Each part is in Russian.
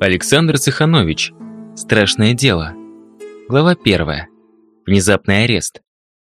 Александр Цеханович. Страшное дело. Глава 1. Внезапный арест.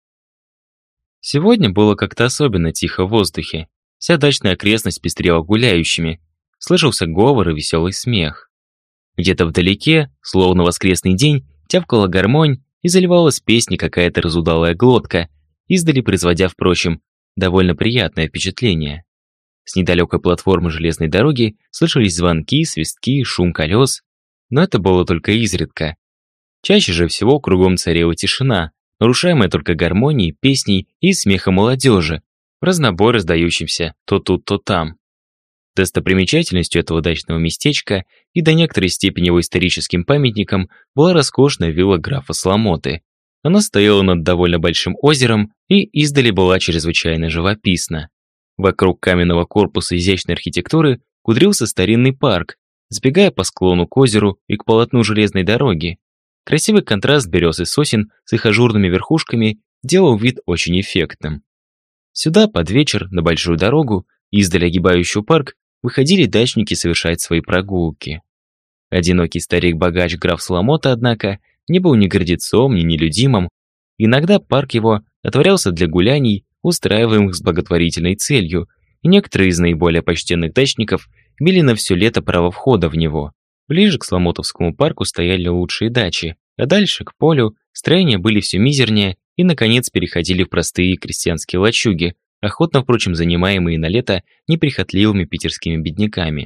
Сегодня было как-то особенно тихо в воздухе. Вся дачная окрестность пестрела гуляющими. Слышался говор и веселый смех. Где-то вдалеке, словно воскресный день, тявкала гармонь и заливалась песней какая-то разудалая глотка, издали производя, впрочем, довольно приятное впечатление. С недалекой платформы железной дороги слышались звонки, свистки, шум колес, но это было только изредка. Чаще же всего кругом царила тишина, нарушаемая только гармонией, песней и смехом молодежи, в разнобой раздающимся то тут, то там. Достопримечательностью этого дачного местечка и до некоторой степени его историческим памятником была роскошная вилла графа Сломоты. Она стояла над довольно большим озером и издали была чрезвычайно живописна. Вокруг каменного корпуса изящной архитектуры кудрился старинный парк, сбегая по склону к озеру и к полотну железной дороги. Красивый контраст берез и сосен с их ажурными верхушками делал вид очень эффектным. Сюда под вечер на большую дорогу, издали огибающую парк, выходили дачники совершать свои прогулки. Одинокий старик-богач граф Сломота, однако, не был ни гордецом, ни нелюдимым. Иногда парк его отворялся для гуляний, устраиваемых с благотворительной целью, и некоторые из наиболее почтенных дачников имели на все лето право входа в него. Ближе к Сломотовскому парку стояли лучшие дачи, а дальше, к полю, строения были все мизернее и, наконец, переходили в простые крестьянские лачуги, охотно, впрочем, занимаемые на лето неприхотливыми питерскими бедняками.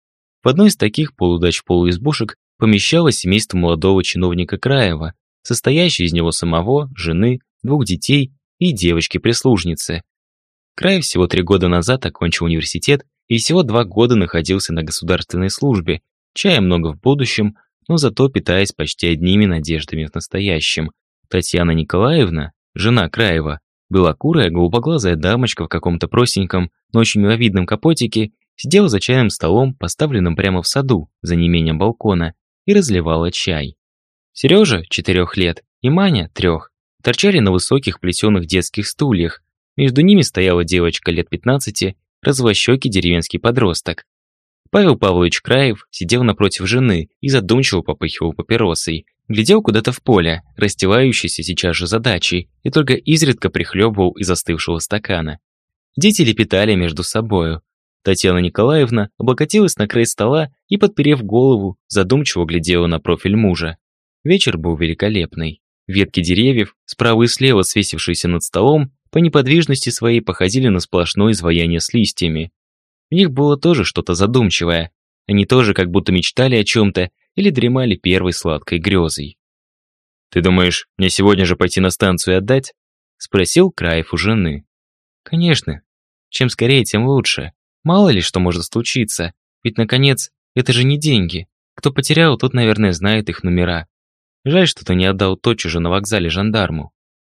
В одной из таких полудач-полуизбушек помещалось семейство молодого чиновника Краева, состоящее из него самого, жены, 2 детей и девочки-прислужницы. Краев всего 3 года назад окончил университет и всего 2 года находился на государственной службе, чая много в будущем, но зато питаясь почти одними надеждами в настоящем. Татьяна Николаевна, жена Краева, белокурая, голубоглазая дамочка в каком-то простеньком, но очень миловидном капотике, сидела за чайным столом, поставленным прямо в саду, за неимением балкона, и разливала чай. Сережа, 4 лет, и Маня, 3, торчали на высоких плетеных детских стульях. Между ними стояла девочка лет 15, развощекий деревенский подросток. Павел Павлович Краев сидел напротив жены и задумчиво попыхивал папиросой. Глядел куда-то в поле, расстилающееся сейчас же за дачей, и только изредка прихлебывал из остывшего стакана. Дети лепетали между собою. Татьяна Николаевна облокотилась на край стола и, подперев голову, задумчиво глядела на профиль мужа. Вечер был великолепный. Ветки деревьев, справа и слева свесившиеся над столом, по неподвижности своей походили на сплошное изваяние с листьями. В них было тоже что-то задумчивое. Они тоже как будто мечтали о чем-то или дремали первой сладкой грезой. «Ты думаешь, мне сегодня же пойти на станцию и отдать?» — спросил Краев у жены. «Конечно. Чем скорее, тем лучше. Мало ли что может случиться. Ведь, наконец, это же не деньги. Кто потерял, тот, наверное, знает их номера. Жаль, что ты не отдал тотчас же на вокзале жандарму.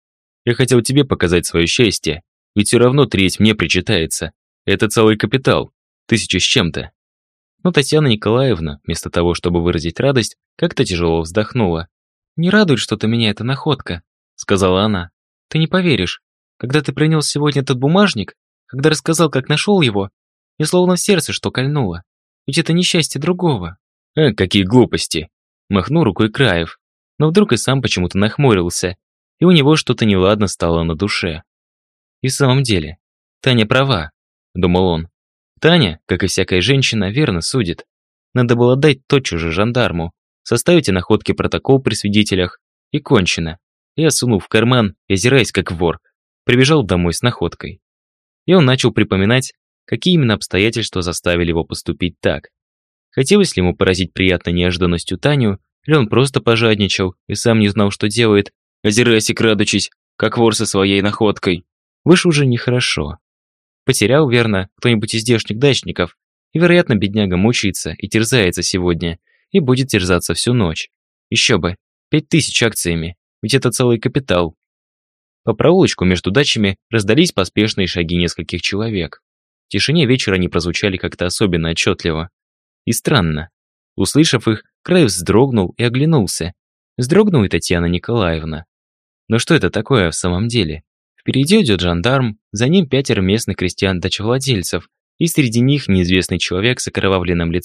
Я хотел тебе показать свое счастье, ведь все равно треть мне причитается. Это целый капитал, 1000 с чем-то». Но Татьяна Николаевна, вместо того, чтобы выразить радость, как-то тяжело вздохнула. «Не радует что-то меня эта находка», — сказала она. «Ты не поверишь, когда ты принес сегодня этот бумажник, когда рассказал, как нашел его, мне словно в сердце что кольнуло. Ведь это несчастье другого». Какие глупости!» — махнул рукой Краев. Но вдруг и сам почему-то нахмурился, и у него что-то неладно стало на душе. И в самом деле, Таня права, думал он. Таня, как и всякая женщина, верно судит. Надо было дать тотчас же жандарму, составить о находке протокол при свидетелях, и кончено. Я сунул в карман и, озираясь как вор, прибежал домой с находкой. И он начал припоминать, какие именно обстоятельства заставили его поступить так. Хотелось ли ему поразить приятной неожиданностью Таню, или он просто пожадничал и сам не знал, что делает, озираясь и крадучись, как вор со своей находкой. Вышло уже нехорошо. Потерял, верно, кто-нибудь из здешних дачников, и, вероятно, бедняга мучается и терзается сегодня, и будет терзаться всю ночь. Еще бы, 5000 акциями, ведь это целый капитал. По проулочку между дачами раздались поспешные шаги нескольких человек. В тишине вечера они прозвучали как-то особенно отчетливо. И странно. Услышав их, Краев вздрогнул и оглянулся. Вздрогнула и Татьяна Николаевна. Но что это такое в самом деле? Впереди идет жандарм, за ним 5 местных крестьян-дачевладельцев, и среди них неизвестный человек с окровавленным лицом,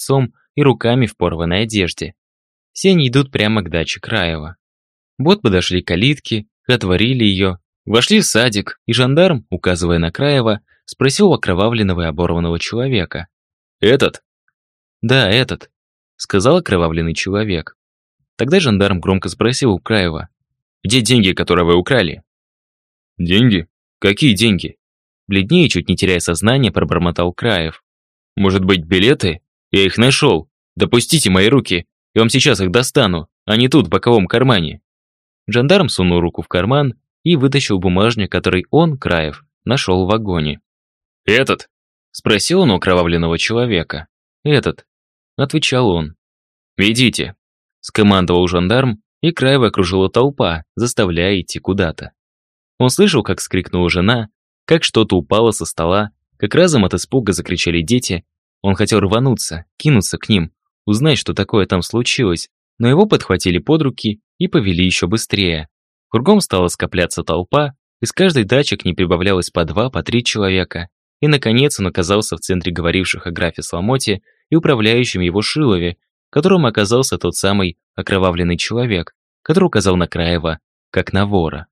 и руками в порванной одежде. Все они идут прямо к даче Краева. Вот подошли к калитке, отворили ее, вошли в садик, и жандарм, указывая на Краева, спросил у окровавленного и оборванного человека. «Этот?» «Да, этот», — сказал окровавленный человек. Тогда жандарм громко спросил у Краева. «Где деньги, которые вы украли?» «Деньги? Какие деньги?» Бледнее, чуть не теряя сознание, пробормотал Краев. «Может быть, билеты? Я их нашел. Допустите мои руки, я вам сейчас их достану, а не тут, в боковом кармане». Жандарм сунул руку в карман и вытащил бумажник, который он, Краев, нашел в вагоне. «Этот?» – спросил он у окровавленного человека. «Этот», – отвечал он. «Ведите», – скомандовал жандарм, и Краева окружила толпа, заставляя идти куда-то. Он слышал, как вскрикнула жена, как что-то упало со стола, как разом от испуга закричали дети. Он хотел рвануться, кинуться к ним, узнать, что такое там случилось, но его подхватили под руки и повели еще быстрее. Кругом стала скопляться толпа, из каждой дачи к ней прибавлялось по 2, по 3 человека. И, наконец, он оказался в центре говоривших о графе Сломоте и управляющем его Шилове, которым оказался тот самый окровавленный человек, который указал на Краева, как на вора.